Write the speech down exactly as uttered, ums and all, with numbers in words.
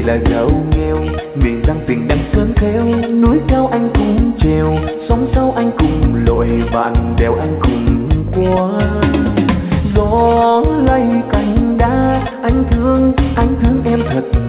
là gạo nghèo, miền Giang tình đang sớm theo, núi cao anh cùng trèo, sóng sau anh cùng lội, vạn đèo anh cùng qua. Gió lay cành đá, anh thương, anh thương em thật